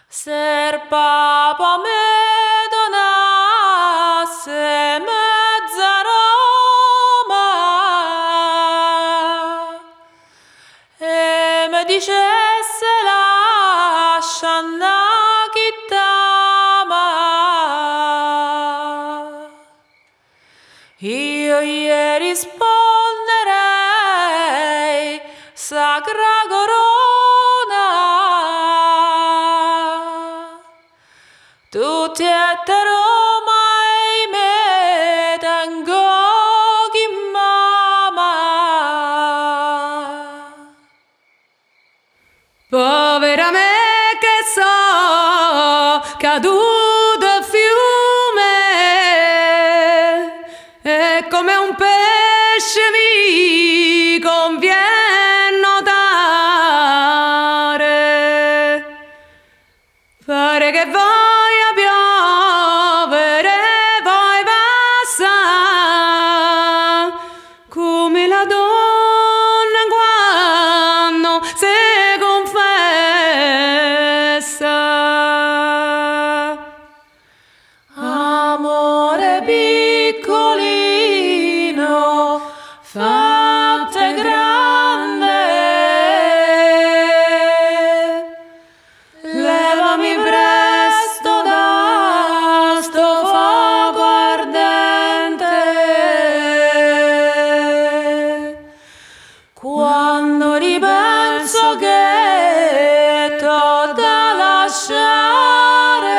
Serpapa me donasse mezza Roma e mi dicesse lascia andare chi t'ama. Io gli risponderei Sacra Corona, tutti e te Roma e me tengo chi mama. Povera me che so caduto a fiume e come un pesce mi conviene nuotare. Pare che voglia piovere, poi passa come la donna quando si confessa. Amore piccolino, fatte grande, levami presto da sto fuoco ardente. Quando ripenso che t'ho da lasciare,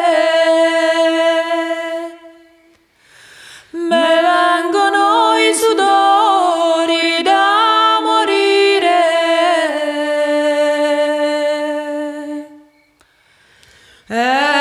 me vengono i sudori da morire.